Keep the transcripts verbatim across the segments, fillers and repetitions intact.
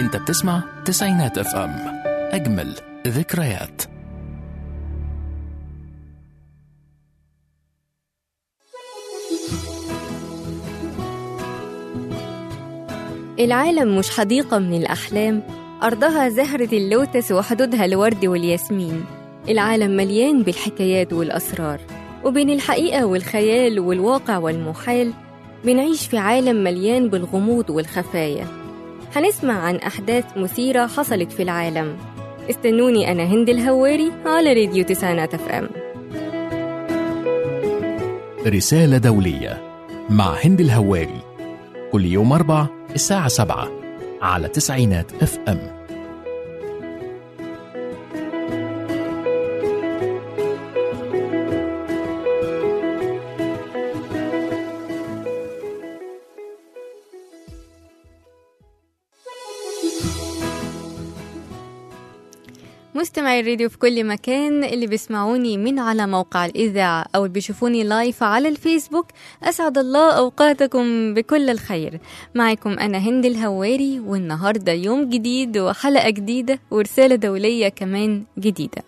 انت بتسمع تسعينات اف ام، اجمل ذكريات. العالم مش حديقة من الأحلام، أرضها زهرة اللوتس وحدودها الورد والياسمين. العالم مليان بالحكايات والأسرار، وبين الحقيقة والخيال والواقع والمحال بنعيش في عالم مليان بالغموض والخفايا. هنسمع عن أحداث مثيرة حصلت في العالم. استنوني أنا هند الهواري على راديو تسعينات اف ام. رسالة دولية مع هند الهواري، كل يوم أربع الساعة سبعة على تسعينات اف ام. مستمعي الراديو في كل مكان، اللي بيسمعوني من على موقع الإذاعة أو اللي بيشوفوني لايف على الفيسبوك، أسعد الله أوقاتكم بكل الخير. معكم أنا هند الهواري، والنهاردة يوم جديد وحلقة جديدة ورسالة دولية كمان جديدة.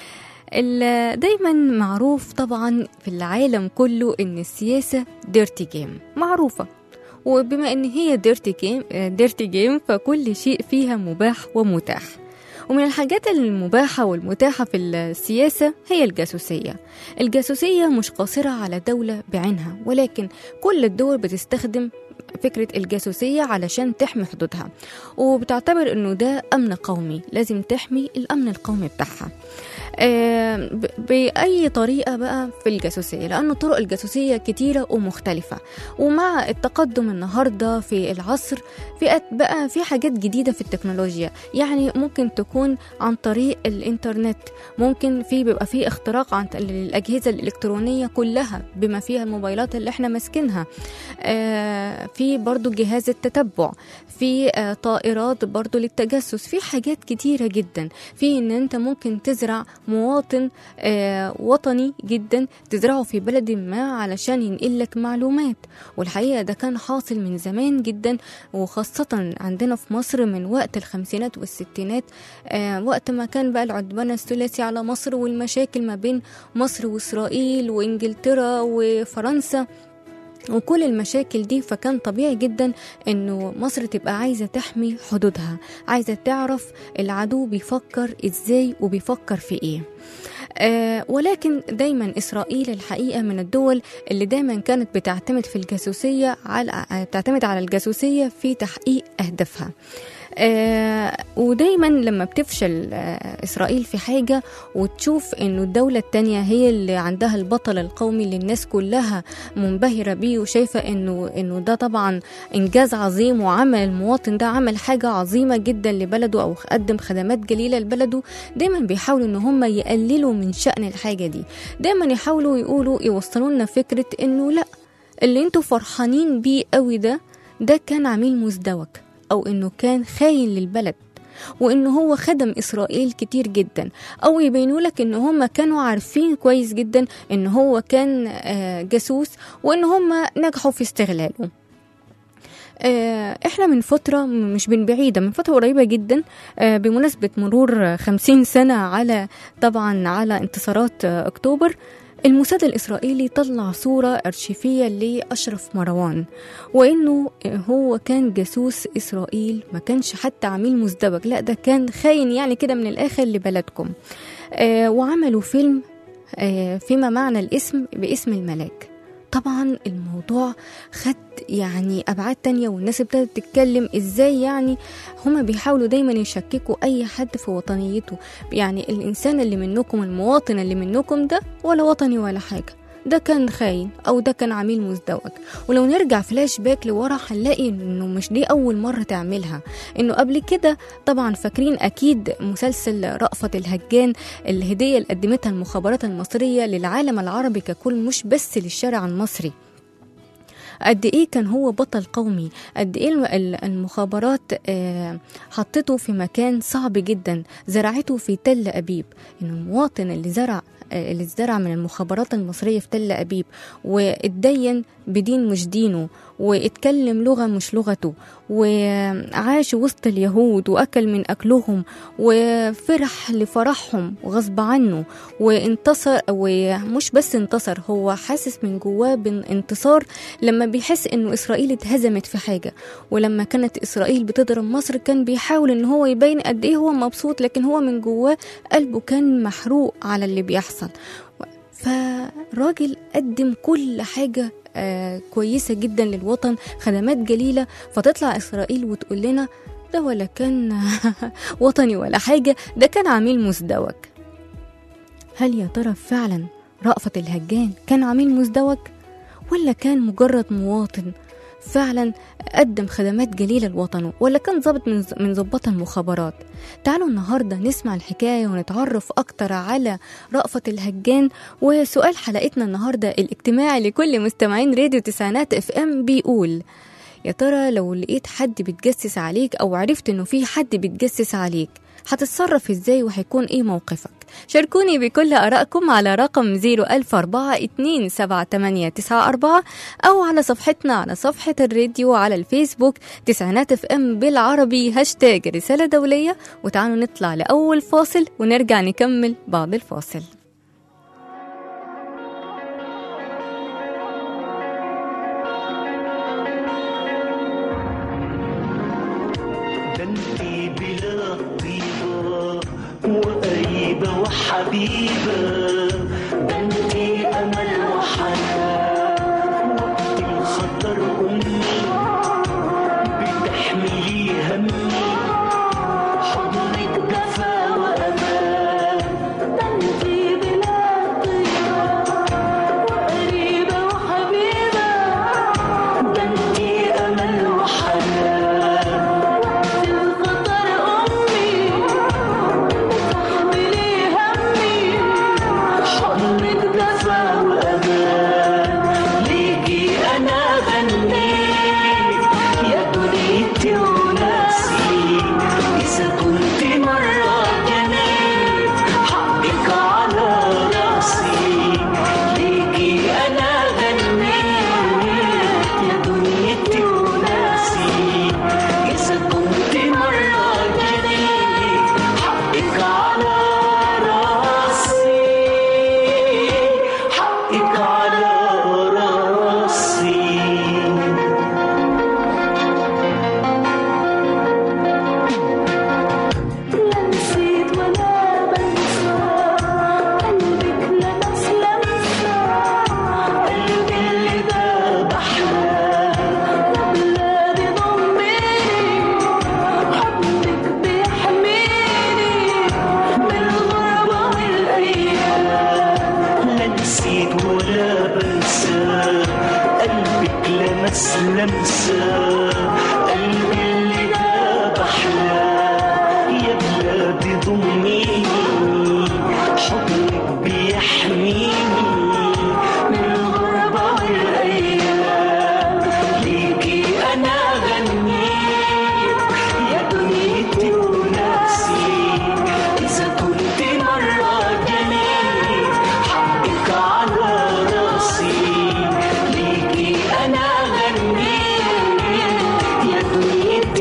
دايما معروف طبعا في العالم كله إن السياسة ديرتي جيم معروفة، وبما إن هي ديرتي جيم ديرتي جيم فكل شيء فيها مباح ومتاح. ومن الحاجات المباحة والمتاحة في السياسة هي الجاسوسية. الجاسوسية مش قاصرة على دولة بعينها، ولكن كل الدول بتستخدم فكرة الجاسوسية علشان تحمي حدودها، وبتعتبر انه ده امن قومي، لازم تحمي الامن القومي بتاعها آه بأي طريقة بقى في الجاسوسية، لأنه طرق الجاسوسية كتيرة ومختلفة. ومع التقدم النهاردة في العصر في بقى في حاجات جديدة في التكنولوجيا، يعني ممكن تكون عن طريق الإنترنت، ممكن في بيبقى في اختراق عن الأجهزة الإلكترونية كلها بما فيها الموبايلات اللي احنا ماسكينها. آه في برضو جهاز التتبع، في آه طائرات برضو للتجسس، في حاجات كتيرة جدا. في ان انت ممكن تزرع مواطن آه وطني جدا، تزرعه في بلد ما علشان ينقلك معلومات. والحقيقة ده كان حاصل من زمان جدا، وخاصة عندنا في مصر من وقت الخمسينات والستينات، آه وقت ما كان بقى العدوان الثلاثي على مصر والمشاكل ما بين مصر وإسرائيل وإنجلترا وفرنسا وكل المشاكل دي. فكان طبيعي جدا انه مصر تبقى عايزة تحمي حدودها، عايزة تعرف العدو بيفكر ازاي وبيفكر في ايه. آه ولكن دايما إسرائيل الحقيقة من الدول اللي دايما كانت بتعتمد في الجاسوسية على بتعتمد على الجاسوسية في تحقيق أهدافها. آه ودايما لما بتفشل آه إسرائيل في حاجة وتشوف إنه الدولة التانية هي اللي عندها البطل القومي اللي الناس كلها منبهرة بيه وشايفة إنه إنه ده طبعا إنجاز عظيم، وعمل المواطن ده عمل حاجة عظيمة جدا لبلده أو قدم خدمات جليلة لبلده، دايما بيحاولوا إن هم يقللوا من شأن الحاجة دي. دايما يحاولوا يقولوا يوصلوا لنا فكرة إنه لأ، اللي انتوا فرحانين بيه قوي ده ده كان عميل مزدوج، أو إنه كان خاين للبلد، وإنه هو خدم إسرائيل كتير جدا، أو يبينوا لك إن هم كانوا عارفين كويس جدا إن هو كان جاسوس وإن هم نجحوا في استغلاله. احنا من فترة مش من بعيدة، من فترة قريبة جدا بمناسبة مرور خمسين سنة على طبعا على انتصارات أكتوبر، الموساد الإسرائيلي طلع صورة أرشيفية لأشرف مروان، وإنه هو كان جاسوس إسرائيل، ما كانش حتى عميل مزدوج، لا ده كان خاين يعني كده من الآخر لبلدكم. آه وعملوا فيلم آه فيما معنى الاسم باسم الملاك. طبعا الموضوع خد يعني أبعاد تانية، والناس ابتدت تتكلم إزاي يعني هما بيحاولوا دايما يشككوا أي حد في وطنيته، يعني الإنسان اللي منكم، المواطن اللي منكم ده ولا وطني ولا حاجة، ده كان خاين أو ده كان عميل مزدوج. ولو نرجع فلاش باك لورا هنلاقي إنه مش دي أول مرة تعملها، إنه قبل كده طبعا فاكرين أكيد مسلسل رأفت الهجان، الهدية اللي قدمتها المخابرات المصرية للعالم العربي ككل مش بس للشارع المصري. قد ايه كان هو بطل قومي، قد ايه المخابرات حطته في مكان صعب جدا، زرعته في تل أبيب. إنه المواطن اللي زرع اللي اتزرع من المخابرات المصرية في تل أبيب واتدين بدين مش دينه واتكلم لغة مش لغته، وعاش وسط اليهود وأكل من أكلهم وفرح لفرحهم وغصب عنه وانتصر. ومش بس انتصر، هو حاسس من جواه بانتصار لما بيحس انه إسرائيل اتهزمت في حاجة. ولما كانت إسرائيل بتضرب مصر كان بيحاول ان هو يبين قد ايه هو مبسوط، لكن هو من جواه قلبه كان محروق على اللي بيحصل. فراجل قدم كل حاجة آه كويسة جدا للوطن، خدمات جليلة، فتطلع إسرائيل وتقول لنا ده ولا كان وطني ولا حاجة، ده كان عميل مزدوج. هل يا ترى فعلا رأفت الهجان كان عميل مزدوج، ولا كان مجرد مواطن فعلا قدم خدمات جليلة لوطنه، ولا كان ضابط من ضباط المخابرات؟ تعالوا النهاردة نسمع الحكاية ونتعرف أكتر على رأفت الهجان. وسؤال حلقتنا النهاردة الاجتماعي لكل مستمعين راديو تسعينات اف ام بيقول: يا ترى لو لقيت حد بيتجسس عليك أو عرفت إنه في حد بيتجسس عليك هتتصرف ازاي وهيكون ايه موقفك؟ شاركوني بكل آرائكم على رقم زيرو ألف أربعة اتنين سبعة تمانية تسعة أربعة أو على صفحتنا على صفحة الراديو على الفيسبوك تسعينات اف ام بالعربي هاشتاج رسالة دولية. وتعالوا نطلع لأول فاصل ونرجع نكمل بعد الفاصل. وقريبة وحبيبة، بنتي أمل وحنان، وقت الخطر أمي بتحملي همي، حضنك دفا وأمان، بنتي بلا طيبة وقريبة وحبيبة، بنتي أمل وحنان، وقت الخطر أمي حضنك دفا وأمان. ليكي أنا غنيت يا دنيتي وناسي، إذا كنت مرة جنيت حقك على راسي. ليكي أنا غنيت يا دنيتي وناسي، إذا كنت مرة جنيت حقك على لمسة قلبي اللي جاب أحلام. يا بلادي ضميني، حضنك بيحميني من الغربة والأيام. ليكي أنا غنيت يا دنيتي وناسي، إذا كنت مرة جنيت حقك على راسي. ليكي أنا غنيت يا دنيتي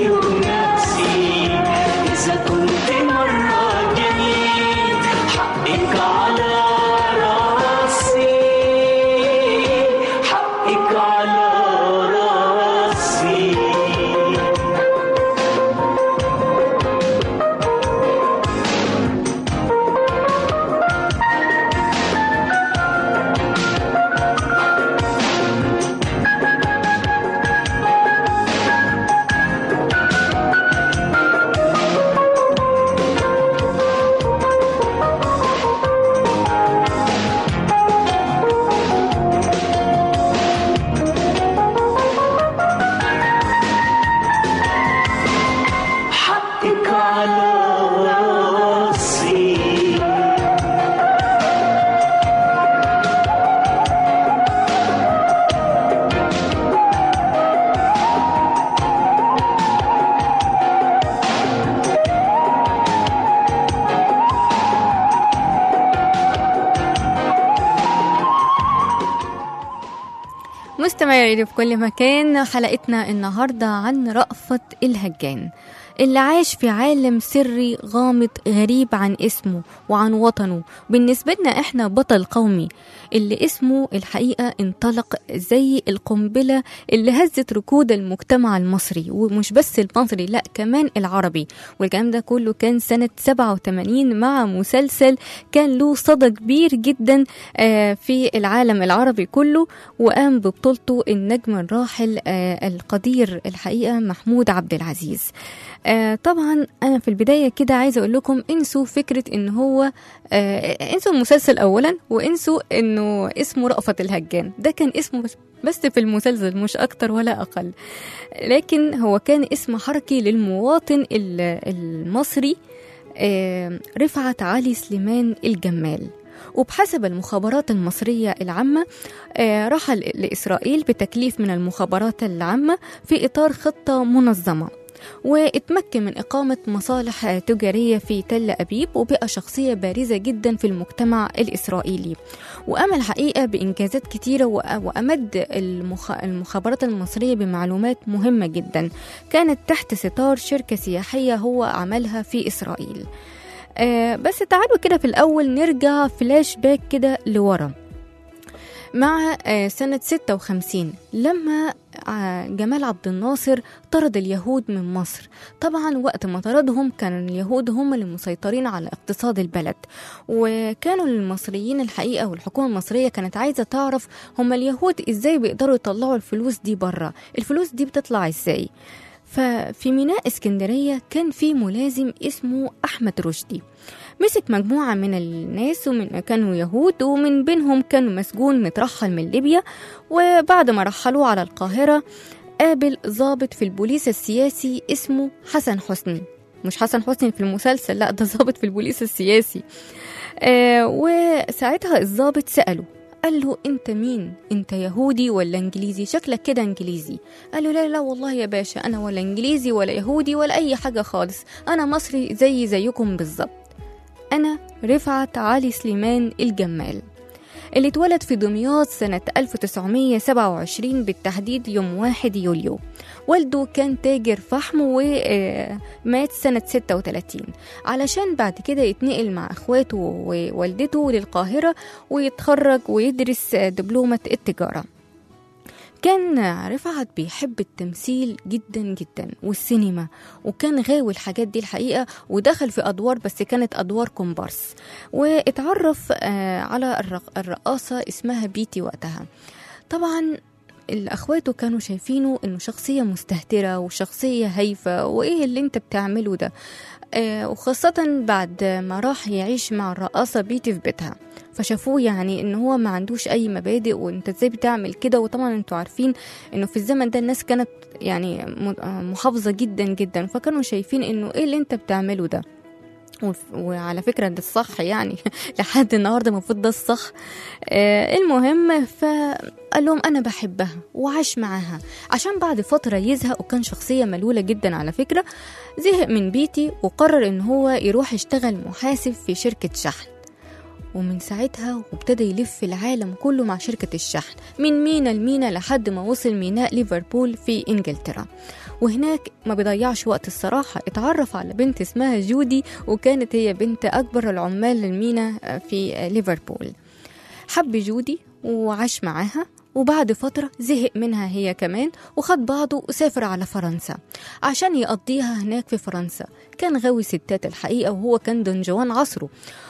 مستمعي راديو في كل مكان، حلقتنا النهاردة عن رأفت الهجان اللي عاش في عالم سري غامض غريب عن اسمه وعن وطنه. بالنسبة لنا احنا بطل قومي اللي اسمه الحقيقة انطلق زي القنبلة اللي هزت ركود المجتمع المصري، ومش بس المصري لا كمان العربي. والكلام ده كله كان سنة سبعة وثمانين مع مسلسل كان له صدى كبير جدا في العالم العربي كله، وقام ببطولته النجم الراحل القدير الحقيقة محمود عبد العزيز. آه طبعا انا في البدايه كده عايزه اقول لكم انسوا فكره ان هو آه انسوا المسلسل اولا، وانسوا انه اسمه رأفت الهجان. ده كان اسمه بس في المسلسل مش اكتر ولا اقل، لكن هو كان اسم حركي للمواطن المصري آه رفعت علي سليمان الجمال. وبحسب المخابرات المصرية العامة آه رحل لإسرائيل بتكليف من المخابرات العامة في إطار خطة منظمة، واتمكن من إقامة مصالح تجارية في تل أبيب، وبقى شخصية بارزة جدا في المجتمع الإسرائيلي، وقام الحقيقة بإنجازات كتيرة، وأمد المخابرات المصرية بمعلومات مهمة جدا كانت تحت ستار شركة سياحية هو عملها في إسرائيل. آه بس تعالوا كده في الأول نرجع فلاش باك كده لورا مع سنة ستة وخمسين لما جمال عبد الناصر طرد اليهود من مصر. طبعا وقت ما طردهم كان اليهود هم اللي مسيطرين على اقتصاد البلد، وكانوا المصريين الحقيقة والحكومة المصرية كانت عايزة تعرف هم اليهود ازاي بيقدروا يطلعوا الفلوس دي برا، الفلوس دي بتطلع ازاي. ففي ميناء اسكندرية كان في ملازم اسمه أحمد رشدي، مسك مجموعة من الناس ومن كانوا يهود، ومن بينهم كانوا مسجون مترحل من ليبيا. وبعد ما رحلوه على القاهرة قابل ضابط في البوليس السياسي اسمه حسن حسني، مش حسن حسني في المسلسل، لا ده ضابط في البوليس السياسي. آه وساعتها الضابط سأله، قال له انت مين؟ انت يهودي ولا انجليزي؟ شكلك كده انجليزي. قال له لا لا والله يا باشا انا ولا انجليزي ولا يهودي ولا اي حاجة خالص، انا مصري زي زيكم بالظبط، أنا رفعت علي سليمان الجمال اللي اتولد في دمياط سنة ألف وتسعمية وسبعة وعشرين بالتحديد يوم واحد يوليو. والده كان تاجر فحم ومات سنة ستة وثلاثين علشان بعد كده يتنقل مع اخواته ووالدته للقاهرة ويتخرج ويدرس دبلومة التجارة. كان رفعت بيحب التمثيل جدا جدا والسينما، وكان غاوي الحاجات دي الحقيقة، ودخل في أدوار بس كانت أدوار كومبارس، واتعرف على الرقاصة اسمها بيتي وقتها. طبعا الأخواته كانوا شايفينه إنه شخصية مستهترة وشخصية هايفة، وإيه اللي انت بتعمله ده، آه وخاصة بعد ما راح يعيش مع الرقاصة بيتي في بيتها، فشافوه يعني إن هو ما عندوش أي مبادئ وانت ازاي بتعمل كده. وطبعا انتوا عارفين إنه في الزمن ده الناس كانت يعني محافظة جدا جدا، فكانوا شايفين إنه إيه اللي انت بتعمله ده. وعلى فكرة ده الصح يعني لحد النهاردة المفروض ده الصح. آه المهم فقال لهم أنا بحبها وعاش معاها، عشان بعد فترة يزهق، وكان شخصية ملولة جدا على فكرة، زهق من بيتي وقرر إن هو يروح يشتغل محاسب في شركة شحن. ومن ساعتها وابتدى يلف العالم كله مع شركة الشحن من مينا لمينا لحد ما وصل ميناء ليفربول في إنجلترا. وهناك ما بيضيعش وقت الصراحة، اتعرف على بنت اسمها جودي، وكانت هي بنت أكبر العمال المينا في ليفربول. حب جودي وعاش معاها، وبعد فترة زهق منها هي كمان، وخد بعضه وسافر على فرنسا عشان يقضيها هناك في فرنسا. كان غاوي ستات الحقيقة، وهو كان دونجوان عصره.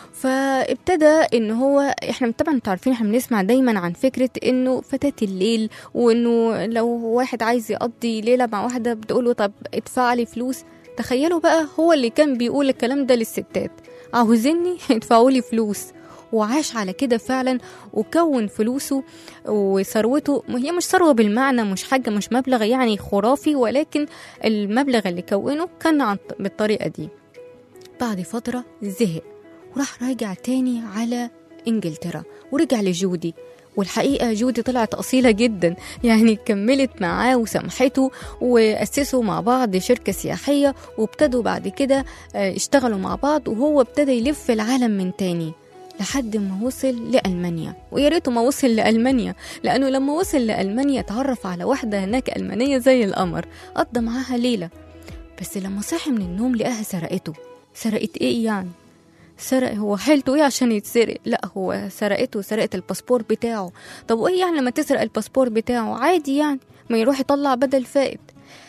فابتدى ان هو احنا طبعا عارفين احنا بنسمع دايما عن فكرة انه فتاة الليل، وانه لو واحد عايز يقضي ليلة مع واحدة بتقوله طب ادفع لي فلوس. تخيلوا بقى هو اللي كان بيقول الكلام ده للستات، عاوزيني ادفعوا لي فلوس. وعاش على كده فعلا، وكون فلوسه وثروته. هي مش ثروة بالمعنى، مش حاجة مش مبلغ يعني خرافي، ولكن المبلغ اللي كونه كان بالطريقة دي. بعد فترة زهق وراح راجع تاني على إنجلترا، ورجع لجودي. والحقيقة جودي طلعت أصيلة جدا، يعني كملت معاه وسمحته، وأسسوا مع بعض شركة سياحية، وابتدوا بعد كده اشتغلوا مع بعض، وهو ابتدى يلف العالم من تاني. لحد ما وصل لألمانيا. ويا ريته ما وصل لألمانيا، لأنه لما وصل لألمانيا تعرف على واحدة هناك ألمانية زي القمر، قضى معاها ليلة. بس لما صحي من النوم لقاها سرقته. سرقت إيه يعني؟ سرق، هو حيلته إيه عشان يتسرق؟ لا، هو سرقته، سرقت الباسبور بتاعه. طب وإيه يعني لما تسرق الباسبور بتاعه؟ عادي يعني، ما يروح يطلع بدل فائد.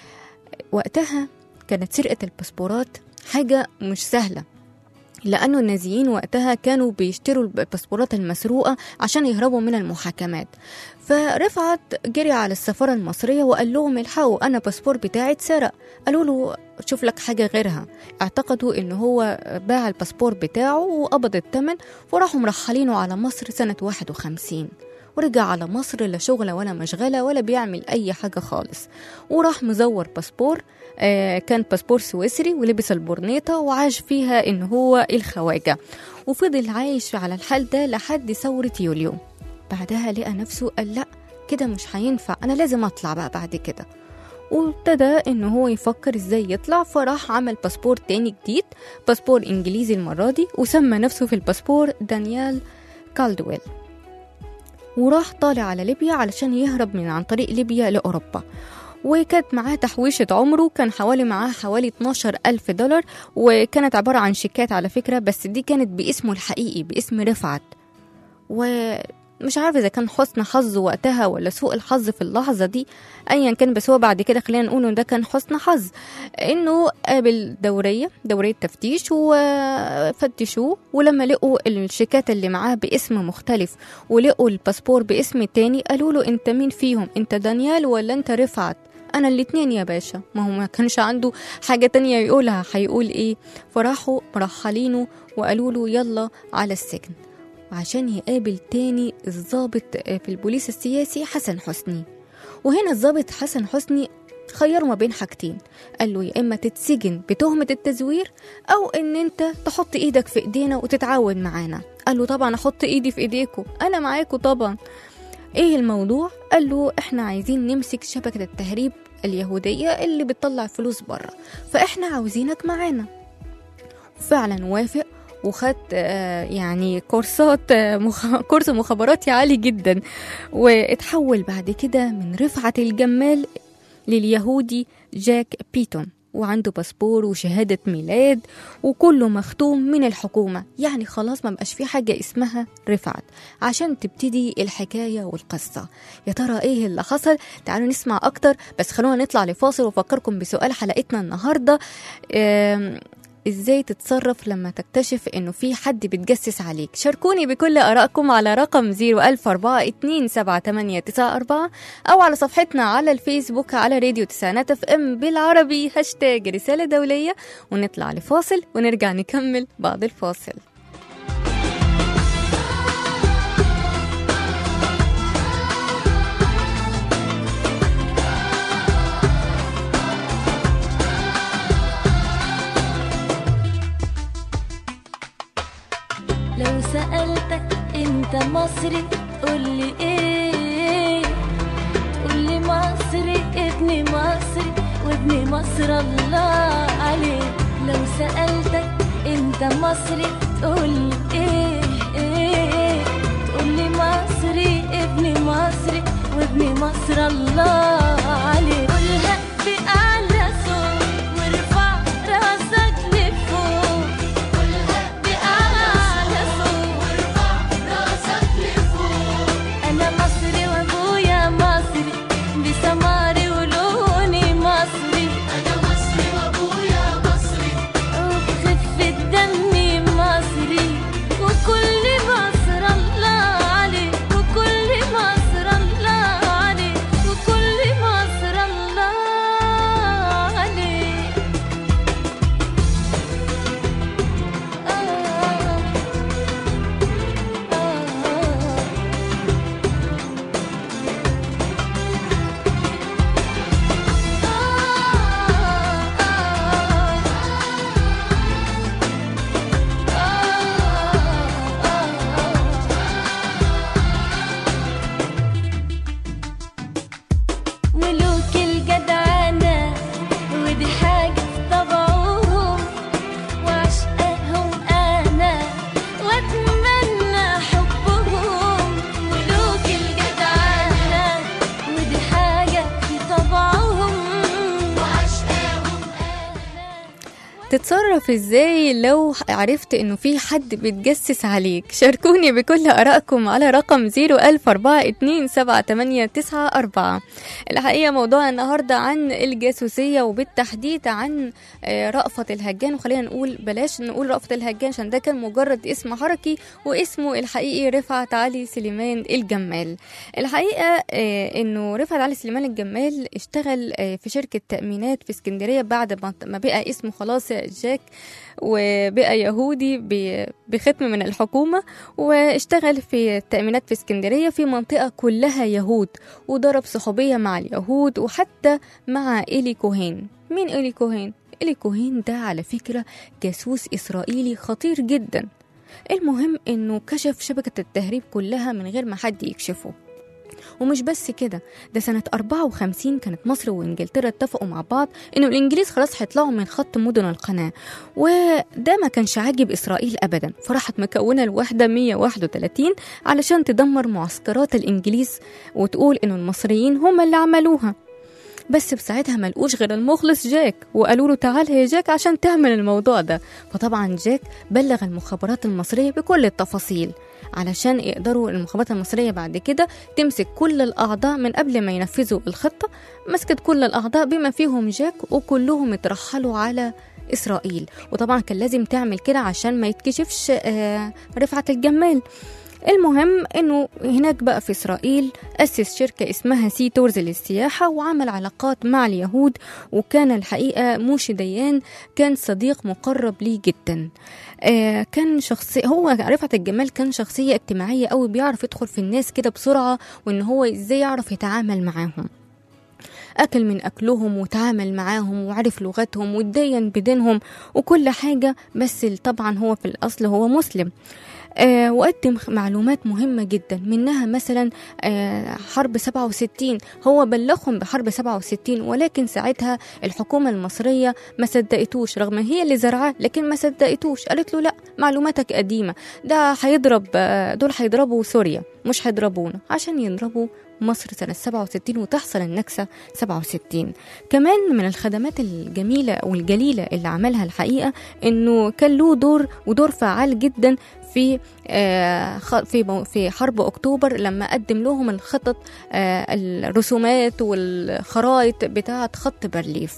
وقتها كانت سرقة الباسبورات حاجة مش سهلة، لأنه النازيين وقتها كانوا بيشتروا الباسبورات المسروقة عشان يهربوا من المحاكمات. فرفعت جري على السفارة المصرية وقال لهم الحقوا، أنا باسبور بتاعي اتسرق. قالوا له شوف لك حاجة غيرها. اعتقدوا إنه هو باع الباسبور بتاعه وقبض الثمن، وراحوا مرحلينه على مصر سنة واحد وخمسين. ورجع على مصر لا شغلة ولا مشغلة ولا بيعمل أي حاجة خالص، وراح مزور باسبور. آه كان باسبور سويسري، ولبس البورنيطة وعاش فيها إن هو الخواجة، وفضل عايش على الحال ده لحد ثورة يوليو. بعدها لقى نفسه قال لا كده مش هينفع، أنا لازم أطلع بقى بعد كده. وابتدى إنه هو يفكر إزاي يطلع، فراح عمل باسبور تاني جديد، باسبور إنجليزي المرة دي، وسمى نفسه في الباسبور دانيال كالدويل. وراح طالع على ليبيا علشان يهرب من عن طريق ليبيا لأوروبا. وكانت معاه تحويشة عمره، كان حوالي معاه حوالي اتناشر ألف دولار، وكانت عبارة عن شيكات على فكرة، بس دي كانت باسمه الحقيقي، باسم رفعت. ومش عارفة إذا كان حسن حظ وقتها ولا سوء الحظ في اللحظة دي، أيا كان، بس هو بعد كده خلينا نقول إنه ده كان حسن حظ، إنه قابل دورية دورية تفتيش وفتشوه. ولما لقوا الشيكات اللي معاه باسم مختلف ولقوا الباسبور باسم تاني، قالوا له أنت مين فيهم؟ أنت دانيال ولا أنت رفعت؟ أنا الاتنين يا باشا. ما هو ما كانش عنده حاجة تانية يقولها، هيقول إيه؟ فراحوا مرحلينه وقالوا له يلا على السجن عشان يقابل تاني الضابط في البوليس السياسي حسن حسني. وهنا الضابط حسن حسني خير ما بين حاجتين، قال له يا إما تتسجن بتهمة التزوير، أو إن أنت تحط إيدك في إيدينا وتتعاون معانا. قال له طبعا أحط إيدي في إيديكم، أنا معاكم طبعا. إيه الموضوع؟ قال له إحنا عايزين نمسك شبكة التهريب اليهودية اللي بتطلع فلوس برا، فإحنا عاوزينك معانا. فعلا وافق، وخدت يعني كورسات مخ... كورس مخابراتي عالي جدا، واتحول بعد كده من رفعت الجمال لليهودي جاك بيتون، وعنده باسبور وشهادة ميلاد وكله مختوم من الحكومة. يعني خلاص ما بقاش في حاجة اسمها رفعت. عشان تبتدي الحكاية والقصة، يا ترى ايه اللي حصل؟ تعالوا نسمع اكتر، بس خلونا نطلع لفاصل وفكركم بسؤال حلقتنا النهاردة. ازاي تتصرف لما تكتشف انه في حد بيتجسس عليك؟ شاركوني بكل ارائكم على رقم صفر ألف أربعة اتنين سبعة تمانية تسعة أربعة، او على صفحتنا على الفيسبوك على راديو تسعينات اف ام بالعربي هاشتاج رسالة دولية. ونطلع لفاصل ونرجع نكمل بعد الفاصل. لو سألتك انت مصري تقولي ايه؟ تقولي مصري ابن مصري وابن مصر الله عليه. لو سألتك انت مصري تقولي ايه؟ ايه تقولي مصري ابن مصري وابن مصر الله عليه. قولها بأعلى صوت وارفع راسك لفوق. قولها بأعلى صوت وارفع راسك لفوق. أنا مصري وأبويا مصري بسماري ولوني مصري. أنا مصري وأبويا مصري وبخفة دمي مصري. وكل مصر الله عليه، وكل مصر الله عليه، وكل مصر الله تتصرف ازاي لو عرفت انه في حد بيتجسس عليك؟ شاركوني بكل ارائكم على رقم صفر ألف أربعة اتنين سبعة تمانية تسعة أربعة. الحقيقة موضوع النهاردة عن الجاسوسية، وبالتحديد عن رأفت الهجان. وخلينا نقول بلاش نقول رأفت الهجان عشان ده كان مجرد اسم حركي، واسمه الحقيقي رفعت علي سليمان الجمال. الحقيقة انه رفعت علي سليمان الجمال اشتغل في شركة تأمينات في اسكندرية بعد ما بقى اسمه خلاص جاك، وبقى يهودي بختم من الحكومة، واشتغل في التأمينات في اسكندرية في منطقة كلها يهود، وضرب صحوبية مع اليهود وحتى مع إيلي كوهين. مين إيلي كوهين؟ إيلي كوهين ده على فكرة جاسوس إسرائيلي خطير جدا. المهم انه كشف شبكة التهريب كلها من غير ما حد يكشفه. ومش بس كده، ده سنة أربعة وخمسين كانت مصر وإنجلترا اتفقوا مع بعض إنه الإنجليز خلاص هيطلعوا من خط مدن القناة، وده ما كانش عاجب إسرائيل أبدا، فراحت مكونة الوحدة مية وواحد وتلاتين علشان تدمر معسكرات الإنجليز وتقول إنه المصريين هم اللي عملوها. بس بساعتها ملقوش غير المخلص جاك، وقالوا له تعال يا جاك عشان تعمل الموضوع ده. فطبعا جاك بلغ المخابرات المصرية بكل التفاصيل علشان يقدروا المخابرات المصرية بعد كده تمسك كل الأعضاء من قبل ما ينفذوا الخطة. مسكت كل الأعضاء بما فيهم جاك، وكلهم اترحلوا على إسرائيل. وطبعا كان لازم تعمل كده عشان ما يتكشفش رفعت الجمال. المهم انه هناك بقى في اسرائيل اسس شركة اسمها سي تورز للسياحة، وعمل علاقات مع اليهود. وكان الحقيقة موشي ديان كان صديق مقرب ليه جدا. آه كان شخصي هو رفعت الجمال كان شخصية اجتماعية قوي، بيعرف يدخل في الناس كده بسرعة، وان هو ازاي يعرف يتعامل معاهم. أكل من أكلهم وتعامل معاهم وعرف لغتهم واتدين بدينهم وكل حاجة. بس طبعا هو في الأصل هو مسلم. آه وقدم معلومات مهمة جدا، منها مثلا آه حرب سبعة وستين. هو بلغهم بحرب سبعة وستين، ولكن ساعتها الحكومة المصرية ما صدقتوش، رغم هي اللي زرعاه، لكن ما صدقتوش. قالت له لا، معلوماتك قديمة، ده هيضرب آه دول هيضربوا سوريا مش هيضربونا، عشان يضربوا مصر سنة سبعة وستين وتحصل النكسة سبعة وستين. كمان من الخدمات الجميلة والجليلة اللي عملها الحقيقة انه كان له دور ودور فعال جدا في في في حرب اكتوبر، لما قدم لهم الخطط الرسومات والخرائط بتاعه خط بارليف.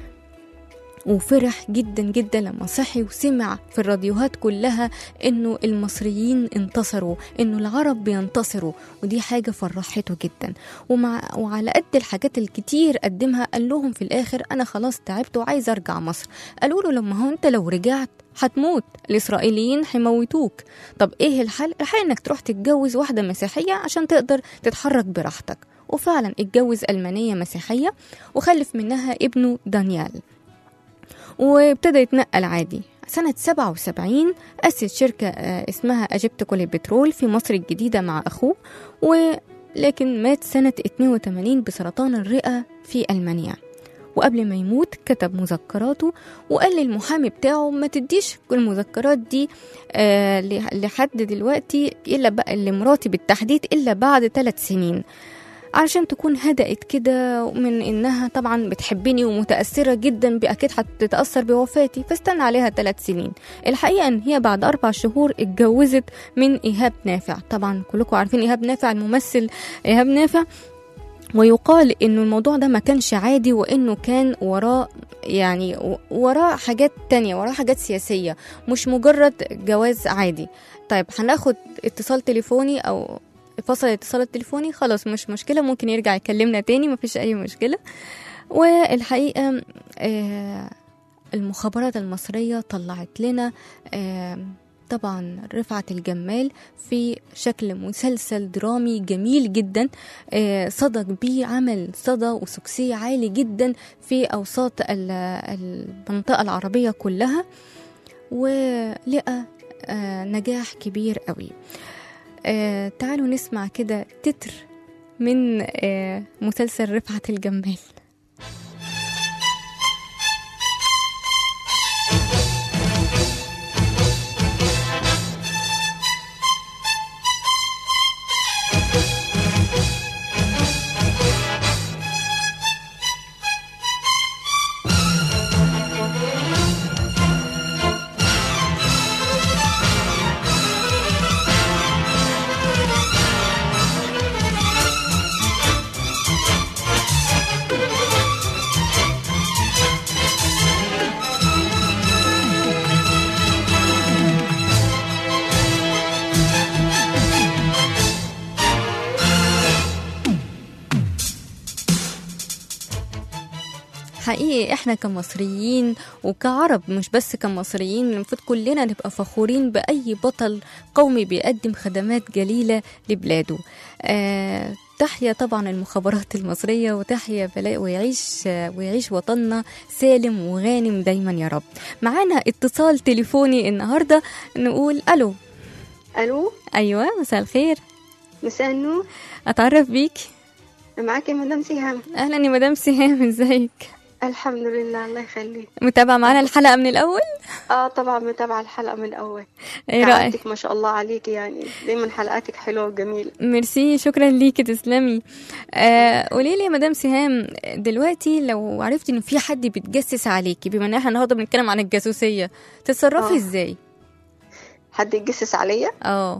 وفرح جدا جدا لما صحي وسمع في الراديوهات كلها انه المصريين انتصروا، انه العرب بينتصروا، ودي حاجة فرحته جدا. ومع وعلى قد الحاجات الكتير قدمها، قال لهم في الاخر انا خلاص تعبت وعايز ارجع مصر. قالوا له لما هو انت لو رجعت هتموت، الاسرائيليين هيموتوك. طب ايه الحل؟ الحل انك تروح تتجوز واحدة مسيحية عشان تقدر تتحرك براحتك. وفعلا اتجوز ألمانية مسيحية وخلف منها ابنه دانيال، وابتدى يتنقل عادي. سنة سبعة وسبعين أسس شركة اسمها أجيبت كولي بترول في مصر الجديدة مع أخوه، ولكن مات سنة اتنين وتمانين بسرطان الرئة في ألمانيا. وقبل ما يموت كتب مذكراته وقال للمحامي بتاعه ما تديش المذكرات دي آه لحد دلوقتي، إلا بقى لمراتي بالتحديد، إلا بعد ثلاث سنين، علشان تكون هدأت كده من إنها طبعا بتحبني ومتأثرة جدا، أكيد هتتأثر بوفاتي، فاستنى عليها ثلاث سنين. الحقيقة إن هي بعد أربع شهور اتجوزت من إيهاب نافع. طبعا كلكم عارفين إيهاب نافع، الممثل إيهاب نافع. ويقال إنه الموضوع ده ما كانش عادي، وإنه كان وراه يعني وراه حاجات تانية، وراه حاجات سياسية، مش مجرد جواز عادي. طيب هناخد اتصال تليفوني أو فصل الاتصال التليفوني، خلاص مش مشكلة، ممكن يرجع يكلمنا تاني، مفيش أي مشكلة. والحقيقة آه المخابرات المصرية طلعت لنا آه طبعا رفعت الجمال في شكل مسلسل درامي جميل جدا، آه صدق بيه، عمل صدى وسكسي عالي جدا في أوساط المنطقة العربية كلها، ولقى آه نجاح كبير قوي. آه تعالوا نسمع كده تتر من آه مسلسل رفعت الجمال. حقيقي احنا كمصريين وكعرب، مش بس كمصريين، المفروض كلنا نبقى فخورين بأي بطل قومي بيقدم خدمات جليلة لبلاده. آه تحيا طبعا المخابرات المصرية، وتحيا بلا ويعيش ويعيش وطننا سالم وغانم دايما يا رب. معانا اتصال تليفوني النهاردة، نقول ألو. الو. أيوة، مساء الخير. مساء النور. أتعرف بيك؟ معاكي مدام سهام. أهلا يا مدام سهام، ازيك؟ الحمد لله، الله يخليك. متابعة معانا الحلقة من الأول؟ اه طبعا متابعة الحلقة من الأول. ايه رأيك؟ حلقاتك ما شاء الله عليك، يعني دايما حلقاتك حلوة وجميلة. ميرسي، شكرا ليكي، تسلمي. آه قولي لي يا مدام سهام، دلوقتي لو عرفتي ان في حد بيتجسس عليكي، بما ان احنا النهارده بنتكلم عن الجاسوسية، تتصرفي آه. ازاي؟ حد يتجسس عليا؟ اه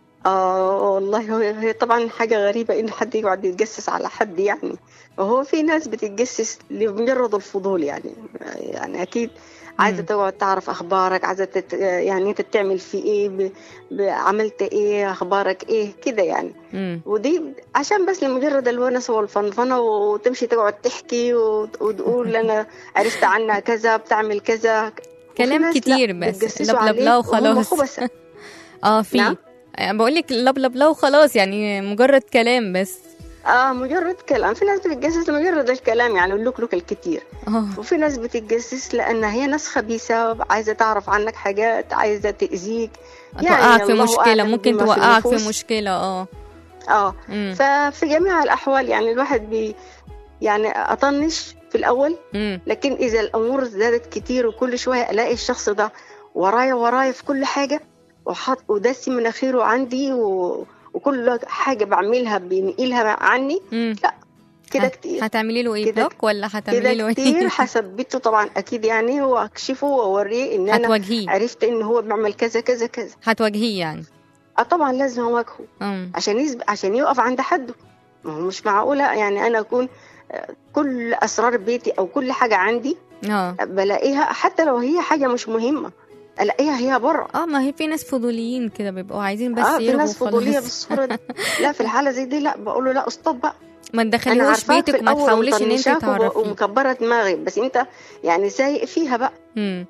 اه والله، هو هي طبعا حاجة غريبة إن حد يقعد يتجسس على حد يعني. وهو في ناس بتتجسس لمجرد الفضول يعني. يعني أكيد عايزة مم. تقعد تعرف أخبارك، عايزة تت... يعني أنت بتعمل في إيه، ب... ب... عملت إيه، أخبارك إيه كده يعني. مم. ودي عشان بس لمجرد الونس والفنفنة، وتمشي تقعد تحكي وت- وتقول أنا عرفت عنها كذا، بتعمل كذا. وفي كلام ناس لا، كتير بس بيتجسسوا لبلب لا عليك وهم وخلاص. خبثة. اه في نعم؟ بقول لك لبلب لا وخلاص، يعني مجرد كلام بس. اه مجرد كلام. في ناس بتتجسس لمجرد الكلام يعني اللوك الكتير. اه وفي ناس بتتجسس لأن هي ناس خبيثة، عايزة تعرف عنك حاجات، عايزة تأذيك، توقعك في الله مشكلة، أعلم ممكن بما توقعك في النفوس. مشكلة. اه اه مم. ففي جميع الأحوال يعني الواحد بي يعني أطنش في الأول، مم. لكن إذا الأمور زادت كتير وكل شوية ألاقي الشخص ده ورايا ورايا في كل حاجة، وحط وداسي مناخيره عندي، و... وكل حاجة بعملها بينقلها عني، مم. لا كده ه- كتير. هتعملي له ايه، كده- بلوك ولا هتعملي كده له كتير ايه؟ هثبته طبعا أكيد يعني، وأكشفه وأوريه إن أنا هتواجهيه عرفت إن هو بيعمل كذا كذا كذا. هتواجهيه يعني. أه طبعا لازم أواجهه امم عشان يسب... عشان يقف عند حده. ما هو مش معقولة يعني أنا أكون آه، كل أسرار بيتي أو كل حاجة عندي اه بلاقيها، حتى لو هي حاجة مش مهمة ألاقيها هي بره. اه ما هي في ناس فضوليين كده بيبقوا عايزين بس اه في يرغوا ناس فضولية وخلاص. بالصورة دي. لا في الحالة زي دي لا، بقول له لا استوب بقى. ما أنا تدخليهوش عارفاك في بيتك وما الأول تحاوليش ان انت ومطنشاك وب- تعرفيه. ومكبرة دماغي، بس أنت يعني سايق فيها بقى. امم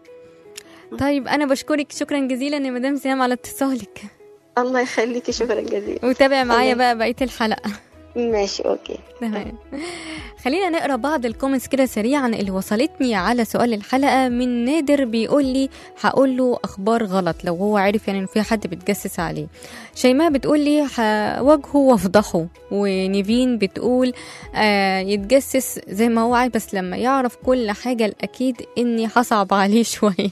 طيب انا بشكرك شكرا جزيلا يا مدام سهام على اتصالك، الله يخليكي، شكرا جزيلا. وتابع معايا تمام. بقى بقية الحلقة. ماشي أوكي. تمام. خلينا نقرا بعض الكومنتس كده سريعا اللي وصلتني على سؤال الحلقه. من نادر بيقول لي هقول له اخبار غلط لو هو عارف يعني ان في حد بيتجسس عليه. شيماء بتقول لي هواجهه وافضحه. ونيفين بتقول آه يتجسس زي ما هو عايز، بس لما يعرف كل حاجه الاكيد اني هصعب عليه شويه.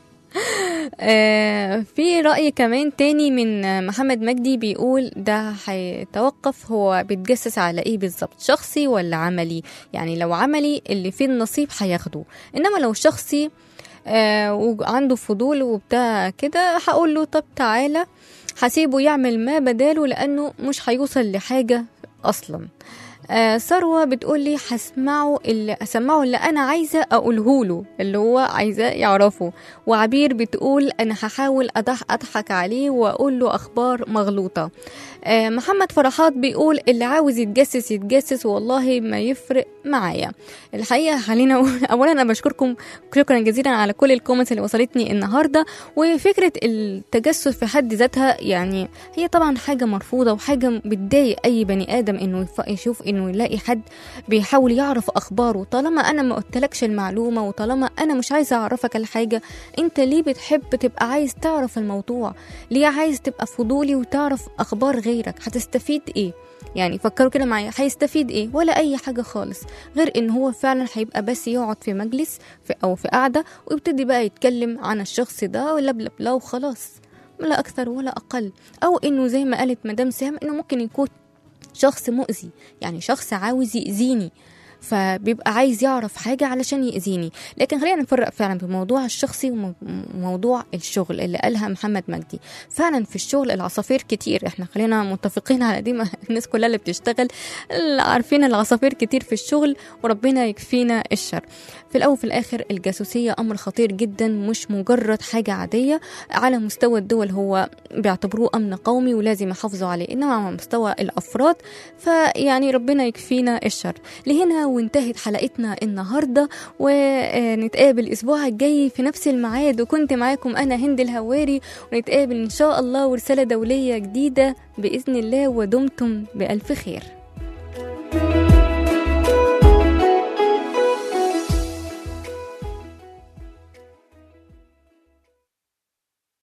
آه في رأي كمان تاني من محمد مجدي بيقول ده هيتوقف هو بيتجسس على ايه بالظبط، شخصي ولا عملي. يعني لو عملي اللي فيه النصيب هياخده، انما لو شخصي آه وعنده فضول وبتاع كده هقول له طب تعالى، هسيبه يعمل ما بداله لانه مش هيوصل لحاجة اصلا. آه ثروة بتقول لي هسمعه اللي اسمعه اللي انا عايزه اقوله له اللي هو عايزاه يعرفه. وعبير بتقول انا هحاول أضح اضحك عليه واقول له اخبار مغلوطه. آه محمد فرحات بيقول اللي عاوز يتجسس يتجسس والله ما يفرق معايا. الحقيقه خلينا اقول اولا انا بشكركم شكرا جزيلا على كل الكومنتس اللي وصلتني النهارده. وفكره التجسس في حد ذاتها يعني هي طبعا حاجه مرفوضه وحاجه بتضايق اي بني ادم انه يشوف انه يلاقي حد بيحاول يعرف اخباره. طالما انا ما قلتلكش المعلومه وطالما انا مش عايزه اعرفك الحاجه، انت ليه بتحب تبقى عايز تعرف الموضوع؟ ليه عايز تبقى فضولي وتعرف اخبار غيرك؟ هتستفيد ايه؟ يعني فكروا كده معايا، هيستفيد ايه؟ ولا اي حاجه خالص، غير ان هو فعلا هيبقى بس يقعد في مجلس في او في قعده ويبتدي بقى يتكلم عن الشخص ده ولبلب لا وخلاص، لا اكثر ولا اقل. او انه زي ما قالت مدام سام انه ممكن يكون شخص مؤذي، يعني شخص عاوز يأذيني فبيبقى عايز يعرف حاجة علشان يأذيني. لكن خلينا نفرق فعلا بين موضوع الشخصي وموضوع الشغل اللي قالها محمد مجدي. فعلا في الشغل العصافير كتير، احنا خلينا متفقين على دي، الناس كلها اللي بتشتغل عارفين العصافير كتير في الشغل وربنا يكفينا الشر. في الأول في الآخر الجاسوسية أمر خطير جدا، مش مجرد حاجة عادية. على مستوى الدول هو بيعتبروه أمن قومي ولازم يحافظوا عليه، إنما على مستوى الأفراد فيعني ربنا يكفينا الشر. لهنا وانتهت حلقتنا النهاردة، ونتقابل الأسبوع الجاي في نفس الميعاد. وكنت معاكم أنا هند الهواري، ونتقابل إن شاء الله ورسالة دولية جديدة بإذن الله، ودمتم بألف خير.